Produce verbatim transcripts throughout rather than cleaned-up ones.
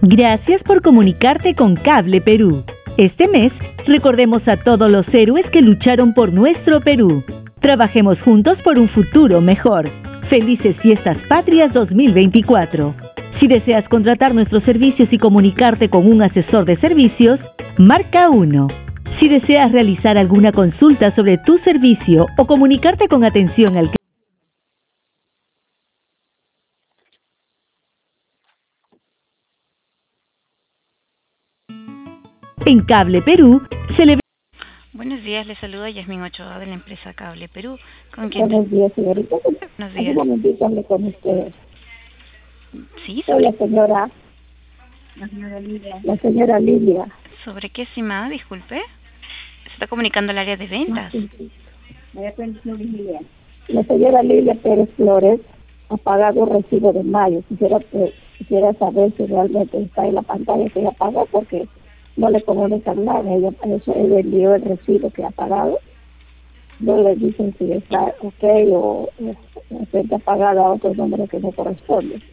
Gracias por comunicarte con Cable Perú. Este mes, recordemos a todos los héroes que lucharon por nuestro Perú. Trabajemos juntos por un futuro mejor. Felices Fiestas Patrias dos mil veinticuatro. Si deseas contratar nuestros servicios y comunicarte con un asesor de servicios, marca uno. Si deseas realizar alguna consulta sobre tu servicio o comunicarte con atención al cliente, en Cable Perú, celebramos. Buenos días, les saluda Yasmín Ochoa de la empresa Cable Perú. ¿Con quién? Buenos días, señorita. Buenos Hace días. un momentito hablé con usted. Sí, Soy la sobre, señora, la señora Lilia. La señora Lilia. ¿sobre qué, estimada? Disculpe. Se está comunicando al área de ventas. La señora Lilia Pérez Flores ha pagado un recibo de mayo. Quisiera, que- quisiera saber si realmente está en la pantalla que ella pagó, porque no le comunican nada. Ella, eso, ella envió el recibo que ha pagado. No le dicen si está ok o o está pagada a otro número que no corresponde.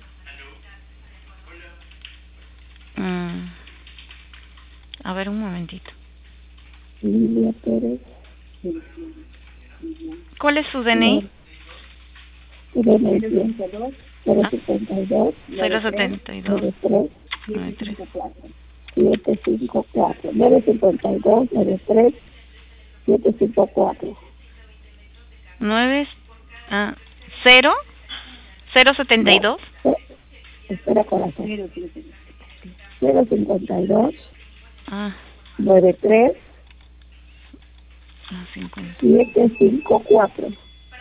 Mm. A ver, un momentito. Lilia Pérez. ¿Cuál es su D N I? cero setenta y dos, cero setenta y dos, nueve nueve tres, tres. siete cinco cuatro. nueve cincuenta y dos, nueve tres, siete cinco cuatro. nueve, ah, cero, cero setenta y dos. Espera, corazón. cero cincuenta y dos, Ah, nueve tres, ah, cincuenta. siete cinco cuatro.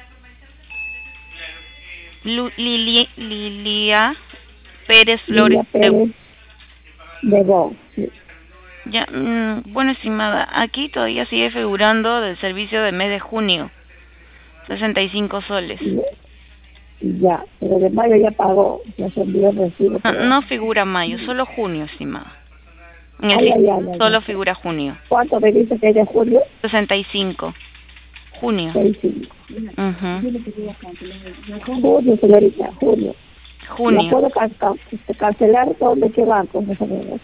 Lu- Lili, Lilia Pérez Lilia Flores. Pérez de Go. Sí. Ya, mm, bueno, estimada, aquí todavía sigue figurando del servicio de mes de junio, sesenta y cinco soles. Y, y ya, pero de mayo ya pagó, ya se envió el recibo. No, pero- no figura mayo, solo junio, estimada. En el Ay, ay, sistema ay, ay, solo ay. figura junio, ¿Cuánto me dice que es de julio? sesenta y cinco. Junio. seis cinco. Ujú. Julio, señorita, julio. ¿La Junio. puedo can- can- este, cancelar? ¿Dónde, qué banco? No sabemos.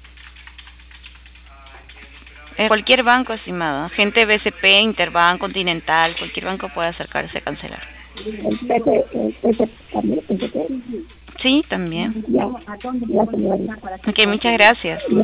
Eh, cualquier banco, estimada. Gente B C P, Interbank, Continental, cualquier banco puede acercarse a cancelar. El P C, el P C también, P C P. Sí, también. Ya, ya, señorita. Ok, muchas gracias.